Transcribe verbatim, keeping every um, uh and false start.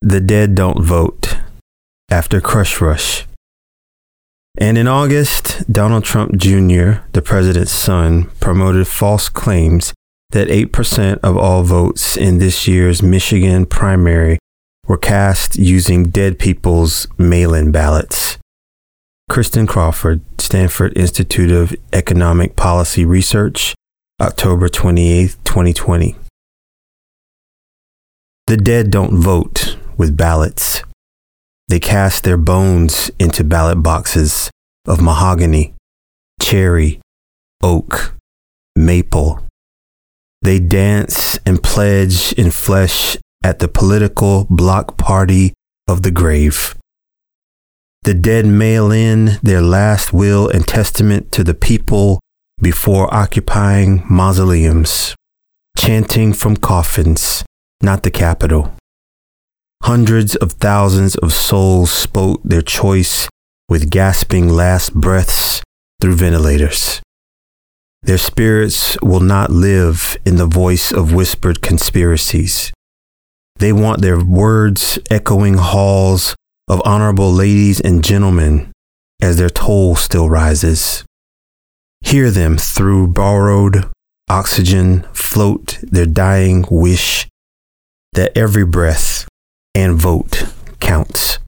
The dead don't vote after Crush Rush. And in August, Donald Trump Junior, the president's son, promoted false claims that eight percent of all votes in this year's Michigan primary were cast using dead people's mail-in ballots. Kristen Crawford, Stanford Institute of Economic Policy Research, October twenty-eighth, twenty twenty. The dead don't vote with ballots. They cast their bones into ballot boxes of mahogany, cherry, oak, maple. They dance and pledge in flesh at the political block party of the grave. The dead mail in their last will and testament to the people before occupying mausoleums, chanting from coffins, not the Capitol. Hundreds of thousands of souls spoke their choice with gasping last breaths through ventilators. Their spirits will not live in the voice of whispered conspiracies. They want their words echoing halls of honorable ladies and gentlemen as their toll still rises. Hear them through borrowed oxygen float their dying wish that every breath and vote counts.